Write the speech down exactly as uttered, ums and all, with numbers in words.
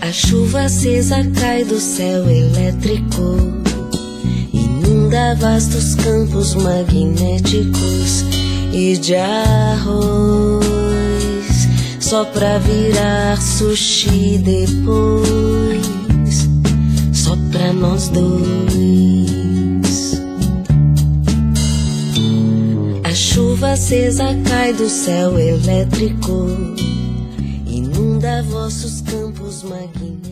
A chuva acesa cai do céu elétrico, inunda vastos campos magnéticos e de arroz, só pra virar sushi depois, só pra nós dois. A chuva acesa cai do céu elétrico, inunda vossos campos magnéticos.